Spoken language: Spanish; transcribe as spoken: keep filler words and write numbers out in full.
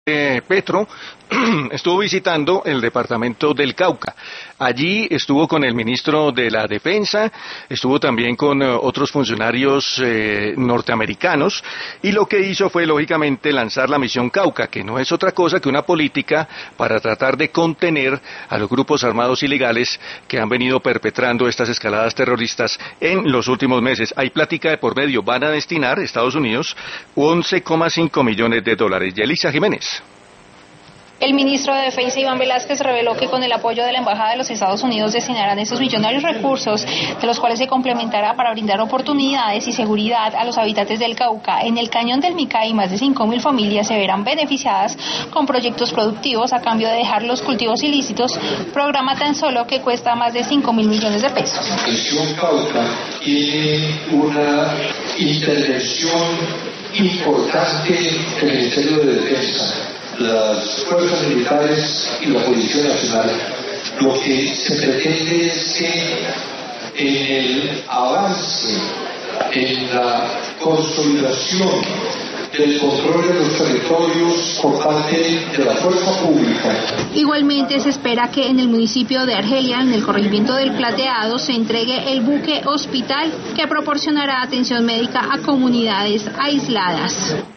Eh, Petro estuvo visitando el departamento del Cauca. Allí estuvo con el ministro de la Defensa, estuvo también con uh, otros funcionarios eh, norteamericanos, y lo que hizo fue, lógicamente, lanzar la misión Cauca, que no es otra cosa que una política para tratar de contener a los grupos armados ilegales que han venido perpetrando estas escaladas terroristas en los últimos meses. Hay plática de por medio, van a destinar Estados Unidos once coma cinco millones de dólares. Yelisa Jiménez. El ministro de Defensa, Iván Velázquez, reveló que con el apoyo de la Embajada de los Estados Unidos destinarán estos millonarios recursos, de los cuales se complementará para brindar oportunidades y seguridad a los habitantes del Cauca. En el Cañón del Micay, más de cinco mil familias se verán beneficiadas con proyectos productivos a cambio de dejar los cultivos ilícitos, programa tan solo que cuesta más de cinco mil millones de pesos. La región Cauca tiene una intervención importante del Ministerio de Defensa, las fuerzas militares y la Policía Nacional. Lo que se pretende es que en el avance, en la consolidación del control de los territorios por parte de la fuerza pública. Igualmente se espera que en el municipio de Argelia, en el corregimiento del Plateado, se entregue el buque hospital que proporcionará atención médica a comunidades aisladas.